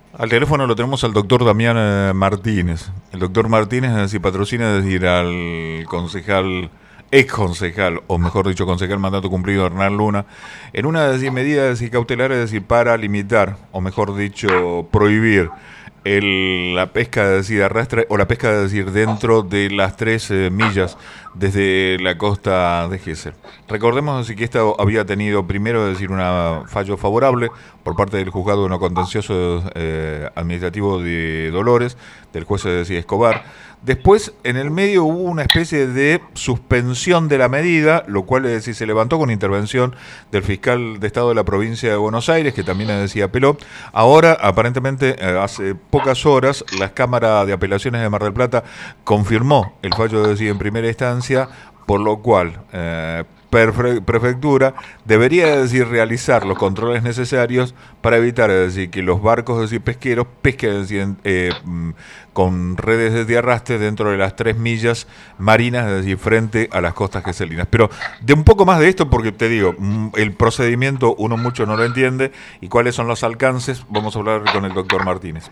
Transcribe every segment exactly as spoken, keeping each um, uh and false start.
Al teléfono lo tenemos al doctor Damián eh, Martínez. El doctor Martínez, es decir, patrocina, es decir, al concejal, ex concejal, o mejor dicho, concejal mandato cumplido, Hernán Luna, en una es decir, medida es decir, cautelar, es decir, para limitar, o mejor dicho, prohibir el, la pesca de decir, arrastre, o la pesca de decir, dentro de las tres eh, millas desde la costa de Gesell. Recordemos decir, que esta había tenido primero decir, un fallo favorable por parte del juzgado de no contencioso eh, administrativo de Dolores, del juez decir, Escobar. Después, en el medio hubo una especie de suspensión de la medida, lo cual es decir, se levantó con intervención del fiscal de Estado de la provincia de Buenos Aires, que también decía apeló. Ahora, aparentemente, eh, hace pocas horas, la Cámara de Apelaciones de Mar del Plata confirmó el fallo de decir, en primera instancia, por lo cual eh, prefectura debería decir realizar los controles necesarios para evitar es decir que los barcos es decir pesqueros pesquen es decir, eh, con redes de arrastre dentro de las tres millas marinas es decir frente a las costas geselinas. Pero de un poco más de esto, porque te digo, el procedimiento uno mucho no lo entiende y cuáles son los alcances, vamos a hablar con el doctor Martínez.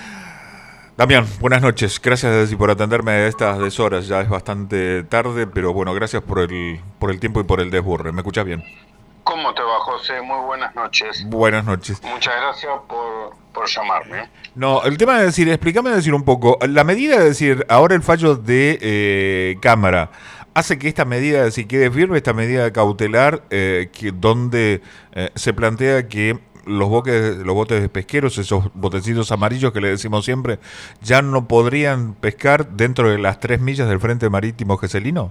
Damián, buenas noches. Gracias por atenderme a estas deshoras. Ya es bastante tarde, pero bueno, gracias por el por el tiempo y por el desburre. ¿Me escuchas bien? ¿Cómo te va, José? Muy buenas noches. Buenas noches. Muchas gracias por, por llamarme. No, el tema es decir, explícame decir un poco. La medida, es decir, ahora el fallo de eh, Cámara hace que esta medida, es decir, quede firme, esta medida cautelar, eh, que donde eh, se plantea que los botes, los botes de pesqueros, esos botecitos amarillos que le decimos siempre, ya no podrían pescar dentro de las tres millas del frente marítimo geselino.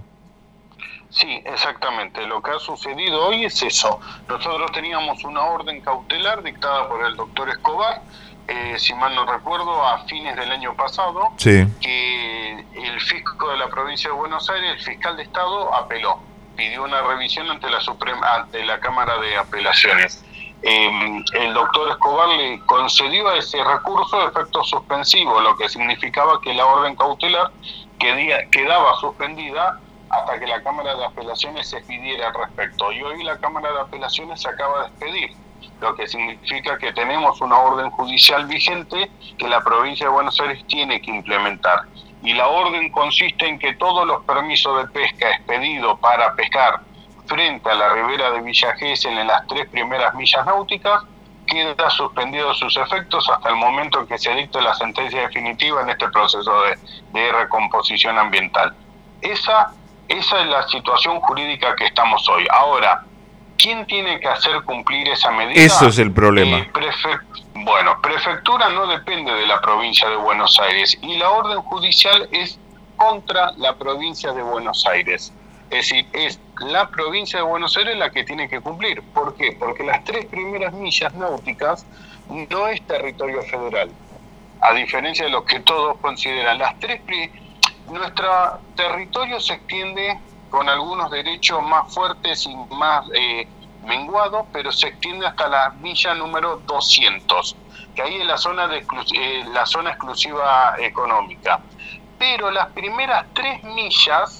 Sí, exactamente. Lo que ha sucedido hoy es eso. Nosotros teníamos una orden cautelar dictada por el doctor Escobar, eh, si mal no recuerdo, a fines del año pasado, sí. Que el fisco de la provincia de Buenos Aires, el fiscal de Estado, apeló, pidió una revisión ante la Suprema, ante la Cámara de Apelaciones. Eh, el doctor Escobar le concedió a ese recurso efecto suspensivo, lo que significaba que la orden cautelar quedía, quedaba suspendida hasta que la Cámara de Apelaciones se expidiera al respecto. Y hoy la Cámara de Apelaciones se acaba de expedir, lo que significa que tenemos una orden judicial vigente que la provincia de Buenos Aires tiene que implementar. Y la orden consiste en que todos los permisos de pesca expedidos para pescar frente a la ribera de Villa Gesell en las tres primeras millas náuticas queda suspendido sus efectos hasta el momento en que se dicte la sentencia definitiva en este proceso de, de recomposición ambiental. Esa, esa es la situación jurídica que estamos hoy. Ahora, ¿quién tiene que hacer cumplir esa medida? Eso es el problema. Eh, prefe- bueno, prefectura no depende de la provincia de Buenos Aires y la orden judicial es contra la provincia de Buenos Aires. Es decir, es la provincia de Buenos Aires la que tiene que cumplir. ¿Por qué? Porque las tres primeras millas náuticas no es territorio federal. A diferencia de lo que todos consideran, las tres pri- nuestro territorio se extiende con algunos derechos más fuertes y más eh, menguados, pero se extiende hasta la milla número doscientos, que ahí es la zona, de exclus- eh, la zona exclusiva económica. Pero las primeras tres millas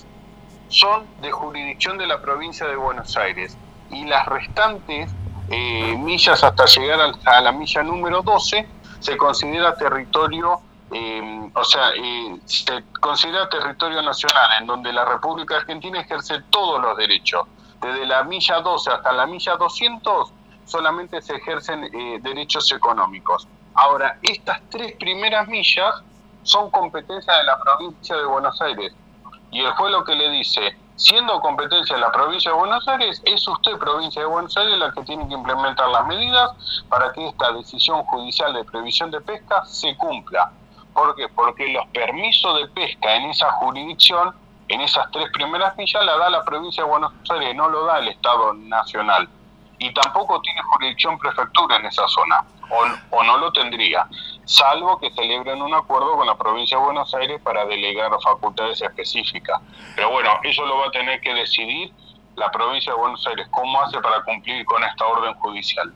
son de jurisdicción de la provincia de Buenos Aires y las restantes eh, millas hasta llegar a, a la milla número doce se considera territorio, eh, o sea, eh, se considera territorio nacional en donde la República Argentina ejerce todos los derechos. Desde la milla doce hasta la milla doscientos solamente se ejercen eh, derechos económicos. Ahora, estas tres primeras millas son competencia de la provincia de Buenos Aires. Y el juez lo que le dice, siendo competencia de la provincia de Buenos Aires, es usted, provincia de Buenos Aires, la que tiene que implementar las medidas para que esta decisión judicial de prohibición de pesca se cumpla. ¿Por qué? Porque los permisos de pesca en esa jurisdicción, en esas tres primeras millas, la da la provincia de Buenos Aires, no lo da el Estado Nacional. Y tampoco tiene jurisdicción prefectura en esa zona, o, o no lo tendría, salvo que celebren un acuerdo con la provincia de Buenos Aires para delegar facultades específicas. Pero bueno, eso lo va a tener que decidir la provincia de Buenos Aires, cómo hace para cumplir con esta orden judicial.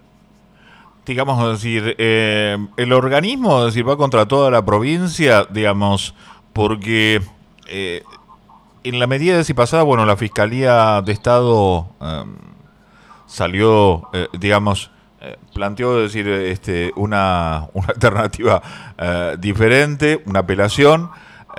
Digamos, es decir, eh, el organismo, es decir, va contra toda la provincia, digamos, porque eh, en la medida de si pasada, bueno, la Fiscalía de Estado eh, salió, eh, digamos, eh, planteó decir este una, una alternativa eh, diferente, una apelación.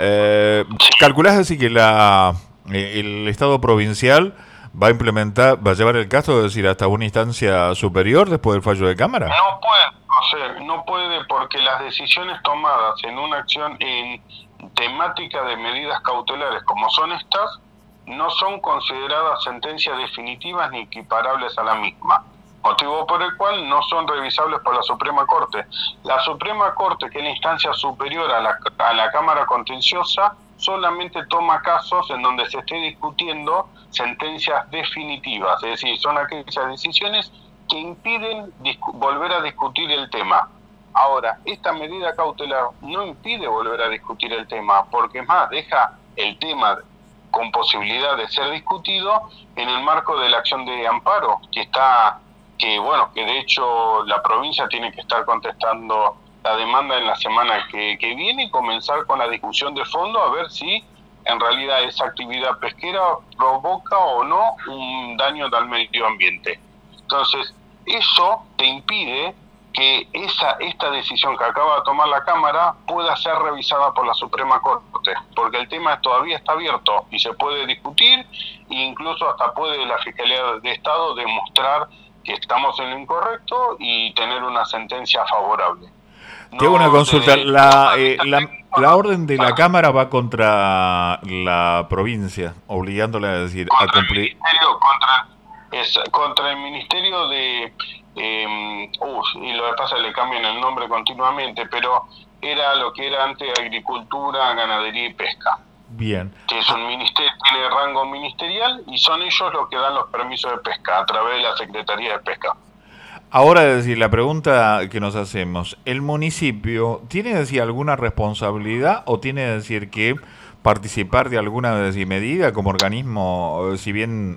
Eh, ¿Calculás decir que la eh, el Estado provincial va a implementar, va a llevar el caso, es decir, hasta una instancia superior después del fallo de Cámara? No puede, o sea, no puede porque las decisiones tomadas en una acción en temática de medidas cautelares como son estas, no son consideradas sentencias definitivas ni equiparables a la misma, motivo por el cual no son revisables por la Suprema Corte. La Suprema Corte, que es la instancia superior a la, a la Cámara Contenciosa, solamente toma casos en donde se esté discutiendo sentencias definitivas, es decir, son aquellas decisiones que impiden volver a discutir el tema. Ahora, esta medida cautelar no impide volver a discutir el tema, porque más deja el tema con posibilidad de ser discutido en el marco de la acción de amparo, que está, que bueno, que de hecho la provincia tiene que estar contestando la demanda en la semana que, que viene y comenzar con la discusión de fondo a ver si en realidad esa actividad pesquera provoca o no un daño al medio ambiente. Entonces, eso te impide que esa esta decisión que acaba de tomar la Cámara pueda ser revisada por la Suprema Corte, porque el tema todavía está abierto y se puede discutir e incluso hasta puede la Fiscalía de Estado demostrar que estamos en lo incorrecto y tener una sentencia favorable. Te hago una consulta. La, eh, la, la orden de la Cámara va contra la provincia, obligándola a decir contra a cumplir. El ministerio, contra, es, contra el Ministerio de. Eh, uh, y lo que pasa es que le cambian el nombre continuamente, pero era lo que era antes Agricultura, Ganadería y Pesca. Bien. Que es un ministerio, tiene rango ministerial y son ellos los que dan los permisos de pesca a través de la Secretaría de Pesca. Ahora, es decir, la pregunta que nos hacemos, ¿el municipio tiene, decir, alguna responsabilidad o tiene, decir, que participar de alguna, decir, medida como organismo, si bien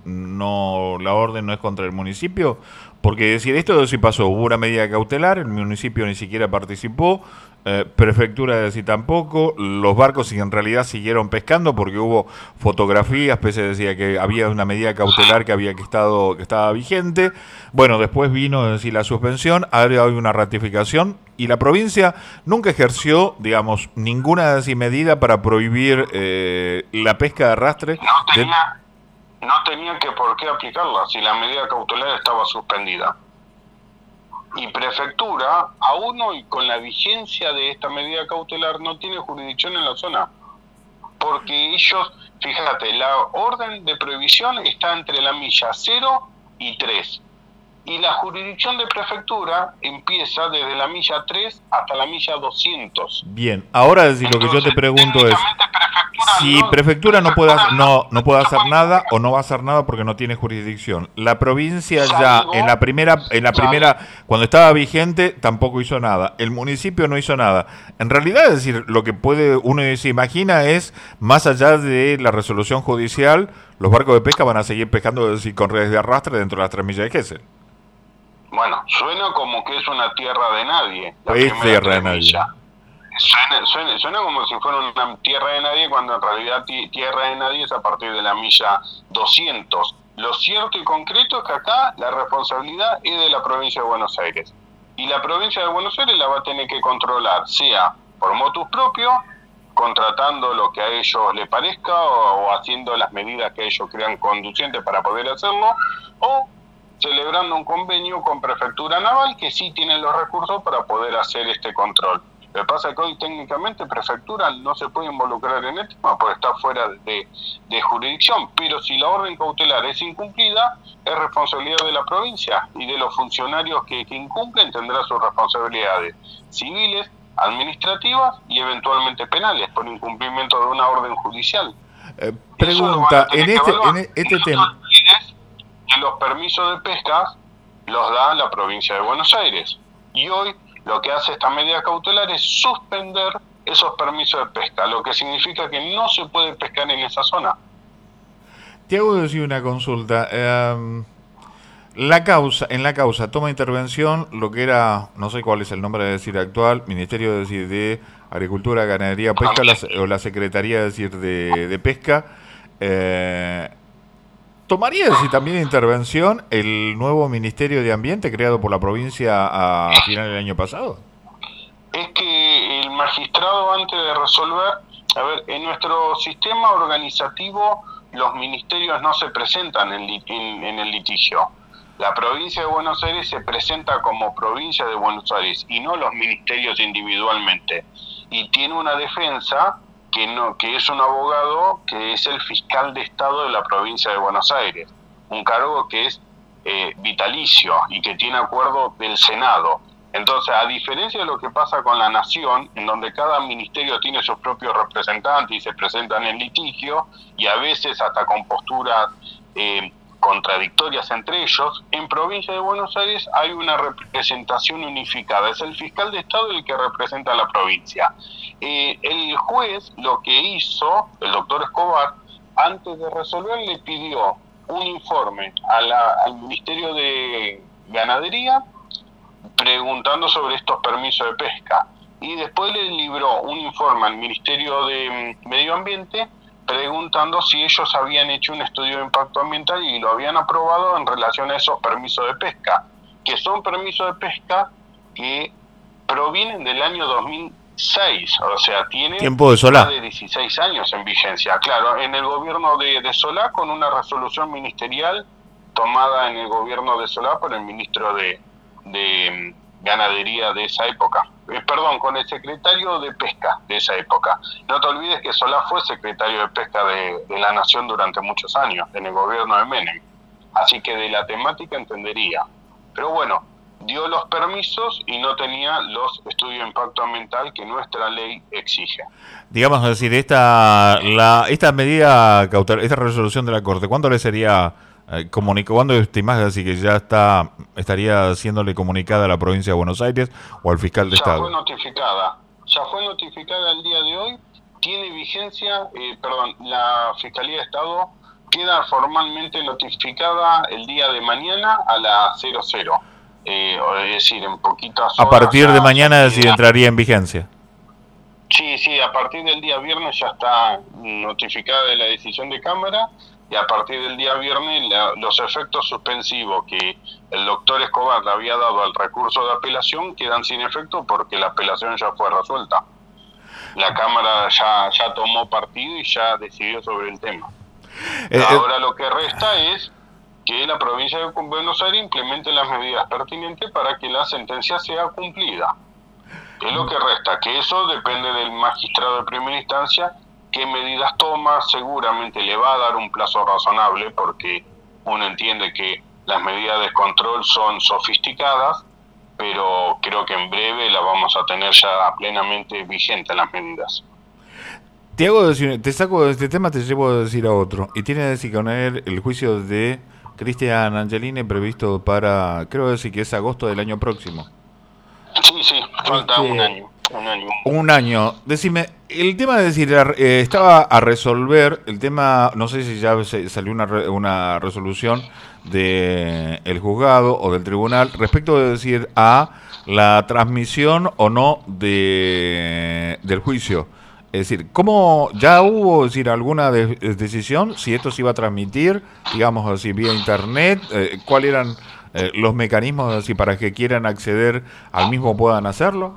no la orden no es contra el municipio? Porque, decir, esto sí pasó, hubo una medida cautelar, el municipio ni siquiera participó, eh, prefectura, decir, tampoco, los barcos en realidad siguieron pescando porque hubo fotografías, pese a decir que había una medida cautelar que había que estado que estaba vigente. Bueno, después vino, decir, la suspensión, ahora hay una ratificación y la provincia nunca ejerció, digamos, ninguna, decir, medida para prohibir eh, la pesca de arrastre. No tenía, de... no tenía que por qué aplicarla si la medida cautelar estaba suspendida. Y prefectura, aún hoy con la vigencia de esta medida cautelar, no tiene jurisdicción en la zona. Porque ellos, fíjate, la orden de prohibición está entre la milla cero y tres. Y la jurisdicción de prefectura empieza desde la milla tres hasta la milla doscientos. Bien, ahora decir, lo que yo te pregunto es, si no, prefectura no puede, no, no puede hacer nada o no va a hacer nada porque no tiene jurisdicción. La provincia ya en la primera, en la primera, cuando estaba vigente, tampoco hizo nada. El municipio no hizo nada. En realidad, es decir, lo que puede uno se imagina es, más allá de la resolución judicial, los barcos de pesca van a seguir pescando, es decir, con redes de arrastre dentro de las tres millas de Gesell. Bueno, suena como que es una tierra de nadie. Es tierra de nadie. Suena, suena, suena como si fuera una tierra de nadie, cuando en realidad tierra de nadie es a partir de la milla doscientos. Lo cierto y concreto es que acá la responsabilidad es de la provincia de Buenos Aires. Y la provincia de Buenos Aires la va a tener que controlar, sea por motus propio, contratando lo que a ellos les parezca o, o haciendo las medidas que ellos crean conducentes para poder hacerlo, o celebrando un convenio con Prefectura Naval que sí tienen los recursos para poder hacer este control. Lo que pasa es que hoy técnicamente Prefectura no se puede involucrar en el tema porque está fuera de, de jurisdicción, pero si la orden cautelar es incumplida, es responsabilidad de la provincia y de los funcionarios que, que incumplen tendrán sus responsabilidades civiles, administrativas y eventualmente penales por incumplimiento de una orden judicial. Eh, pregunta, en este, en este tema... que los permisos de pesca los da la provincia de Buenos Aires. Y hoy lo que hace esta medida cautelar es suspender esos permisos de pesca, lo que significa que no se puede pescar en esa zona. Te hago decir una consulta. Eh, la causa, en la causa toma intervención lo que era, no sé cuál es el nombre de decir actual, Ministerio de, decir, de Agricultura, Ganadería, Pesca, la, o la Secretaría de, decir, de, de Pesca. Eh, ¿Tomaría si también intervención el nuevo Ministerio de Ambiente creado por la provincia a final del año pasado? Es que el magistrado, antes de resolver, a ver, en nuestro sistema organizativo los ministerios no se presentan en, en, en el litigio. La provincia de Buenos Aires se presenta como provincia de Buenos Aires y no los ministerios individualmente. Y tiene una defensa que no, que es un abogado que es el fiscal de Estado de la provincia de Buenos Aires, un cargo que es eh, vitalicio y que tiene acuerdo del Senado. Entonces, a diferencia de lo que pasa con la Nación, en donde cada ministerio tiene sus propios representantes y se presentan en litigio, y a veces hasta con posturas eh, contradictorias entre ellos, en provincia de Buenos Aires hay una representación unificada. Es el fiscal de Estado el que representa a la provincia. Eh, el juez lo que hizo, el doctor Escobar, antes de resolver le pidió un informe a la, al Ministerio de Ganadería preguntando sobre estos permisos de pesca, y después le libró un informe al Ministerio de Medio Ambiente preguntando si ellos habían hecho un estudio de impacto ambiental y lo habían aprobado en relación a esos permisos de pesca, que son permisos de pesca que provienen del año dos mil seis, o sea, tienen tiempo de Solá, más de dieciséis años en vigencia. Claro, en el gobierno de, de Solá, con una resolución ministerial tomada en el gobierno de Solá por el ministro de de Ganadería de esa época, eh, perdón, con el secretario de Pesca de esa época. No te olvides que Solá fue secretario de Pesca de, de la Nación durante muchos años, en el gobierno de Menem, así que de la temática entendería. Pero bueno, dio los permisos y no tenía los estudios de impacto ambiental que nuestra ley exige. Digamos, es decir, esta la esta medida cautelar, esta resolución de la Corte, ¿cuándo le sería Eh, comunicó, ¿cuándo estimás así que ya está estaría siéndole comunicada a la provincia de Buenos Aires o al fiscal de ya Estado? Ya fue notificada, ya fue notificada el día de hoy, tiene vigencia, eh, perdón, la Fiscalía de Estado queda formalmente notificada el día de mañana a las cero cero, eh, es decir, en poquitas horas. A partir de mañana es decir, entraría en vigencia. Sí, sí, a partir del día viernes ya está notificada de la decisión de Cámara. Y a partir del día viernes la, los efectos suspensivos que el doctor Escobar le había dado al recurso de apelación quedan sin efecto porque la apelación ya fue resuelta. La Cámara ya, ya tomó partido y ya decidió sobre el tema. Eh, Ahora eh, lo que resta es que la provincia de Buenos Aires implemente las medidas pertinentes para que la sentencia sea cumplida. Es lo que resta, que eso depende del magistrado de primera instancia. ¿Qué medidas toma? Seguramente le va a dar un plazo razonable porque uno entiende que las medidas de control son sofisticadas, pero creo que en breve la vamos a tener ya plenamente vigentes las medidas. Te hago decir, te saco de este tema, te llevo a decir a otro. Y tiene que decir con él el juicio de Cristian Angelini previsto para, creo decir que es agosto del año próximo. Sí, sí, falta este... un año. Un año. Un año. Decime, el tema de decir, eh, estaba a resolver el tema, no sé si ya se, salió una, re, una resolución del el juzgado o del tribunal respecto de decir a la transmisión o no de del juicio. Es decir, ¿cómo ya hubo decir alguna de, de decisión si esto se iba a transmitir, digamos así, vía internet? Eh, ¿Cuáles eran eh, los mecanismos así para que quieran acceder al mismo puedan hacerlo?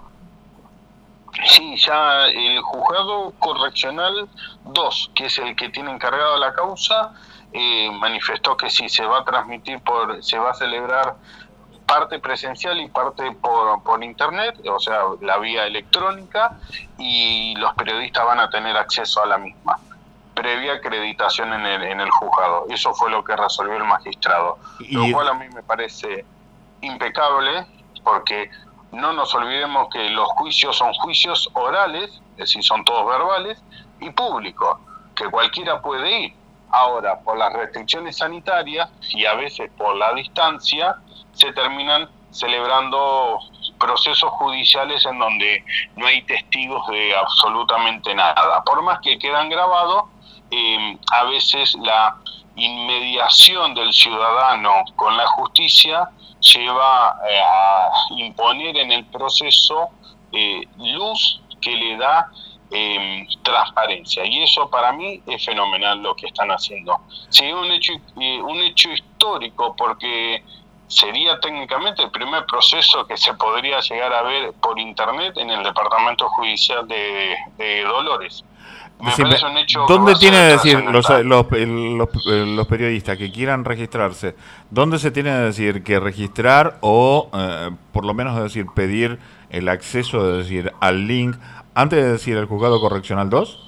Sí, ya el juzgado correccional dos, que es el que tiene encargado la causa, eh, manifestó que sí, se va a transmitir, por se va a celebrar parte presencial y parte por, por internet, o sea, la vía electrónica, y los periodistas van a tener acceso a la misma, previa acreditación en el, en el juzgado. Eso fue lo que resolvió el magistrado, y... lo cual a mí me parece impecable, porque no nos olvidemos que los juicios son juicios orales, es decir, son todos verbales, y públicos, que cualquiera puede ir. Ahora, por las restricciones sanitarias y a veces por la distancia, se terminan celebrando procesos judiciales en donde no hay testigos de absolutamente nada. Por más que quedan grabados, eh, a veces la inmediación del ciudadano con la justicia lleva eh, a imponer en el proceso eh, luz que le da eh, transparencia, y eso para mí es fenomenal lo que están haciendo. Sí, un hecho, eh, un hecho histórico, porque sería técnicamente el primer proceso que se podría llegar a ver por internet en el Departamento Judicial de, de Dolores. Me Decime, parece un hecho ¿dónde tiene que decir los, trascendental. los, los, los periodistas que quieran registrarse? ¿Dónde se tiene que decir que registrar o eh, por lo menos decir pedir el acceso, es decir, al link antes de decir el juzgado correccional dos?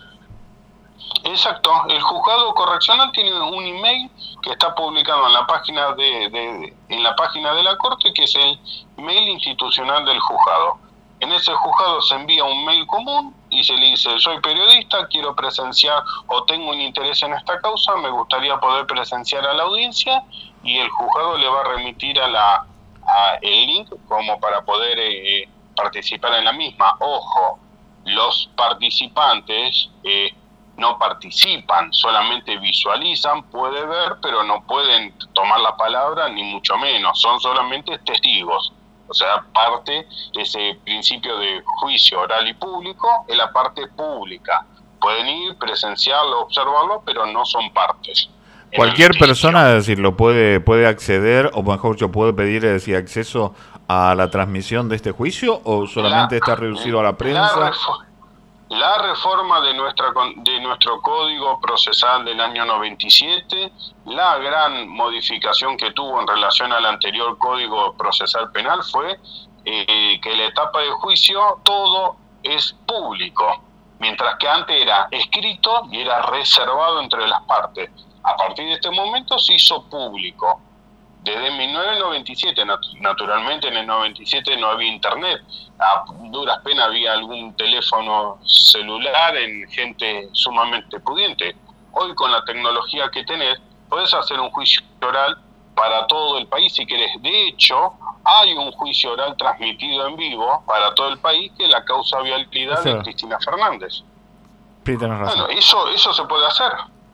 Exacto, el juzgado correccional tiene un email que está publicado en la página de, de en la página de la corte, que es el mail institucional del juzgado. En ese juzgado se envía un mail común y se le dice: soy periodista, quiero presenciar o tengo un interés en esta causa, me gustaría poder presenciar a la audiencia, y el juzgado le va a remitir a la a el link como para poder eh, participar en la misma. Ojo, los participantes eh, no participan, solamente visualizan, puede ver, pero no pueden tomar la palabra, ni mucho menos, son solamente testigos. O sea, parte de ese principio de juicio oral y público es la parte pública. Pueden ir, presenciarlo, observarlo, pero no son partes. Cualquier persona, es decir, lo puede puede acceder, o mejor dicho, puede pedir, es decir, acceso a la transmisión de este juicio, o solamente la, está reducido a la prensa. La, refo la reforma de nuestra de nuestro Código Procesal del año noventa y siete, la gran modificación que tuvo en relación al anterior Código Procesal Penal fue eh, que la etapa de juicio todo es público, mientras que antes era escrito y era reservado entre las partes. A partir de este momento se hizo público. Desde mil novecientos noventa y siete, nat naturalmente en el noventa y siete no había internet, a duras penas había algún teléfono celular en gente sumamente pudiente. Hoy, con la tecnología que tenés, podés hacer un juicio oral para todo el país si querés. De hecho, hay un juicio oral transmitido en vivo para todo el país, que es la causa vialidad de Cristina Fernández. Sí, tenés razón. Bueno, eso, eso se puede hacer.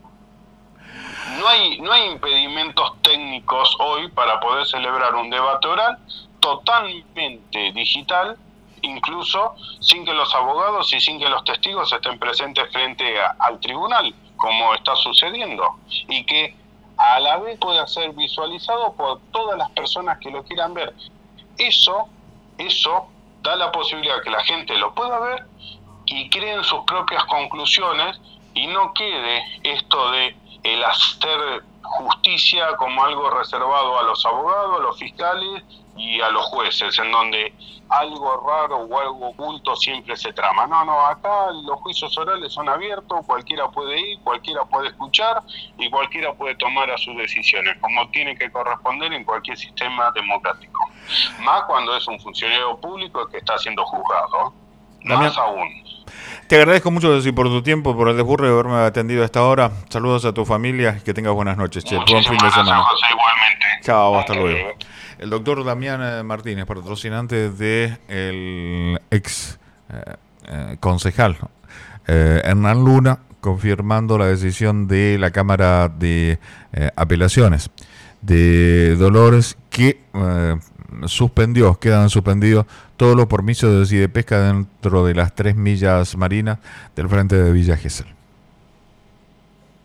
No hay, no hay impedimentos técnicos hoy para poder celebrar un debate oral totalmente digital, incluso sin que los abogados y sin que los testigos estén presentes frente a, al tribunal, como está sucediendo, y que a la vez pueda ser visualizado por todas las personas que lo quieran ver. Eso, eso da la posibilidad que la gente lo pueda ver y creen sus propias conclusiones, y no quede esto de el hacer justicia como algo reservado a los abogados, a los fiscales y a los jueces, en donde algo raro o algo oculto siempre se trama. No, no, acá los juicios orales son abiertos, cualquiera puede ir, cualquiera puede escuchar y cualquiera puede tomar a sus decisiones, como tiene que corresponder en cualquier sistema democrático. Más cuando es un funcionario público el que está siendo juzgado. Damián, más aún. Te agradezco mucho, decir, por tu tiempo, por el desburre de haberme atendido a esta hora. Saludos a tu familia y que tengas buenas noches. Che. Buen fin de semana. José, igualmente. Chao, hasta luego. El doctor Damián Martínez, patrocinante de el ex eh, eh, concejal eh, Hernán Luna, confirmando la decisión de la Cámara de eh, Apelaciones de Dolores, que eh, suspendió, quedan suspendidos todos los permisos de pesca dentro de las tres millas marinas del frente de Villa Gesell.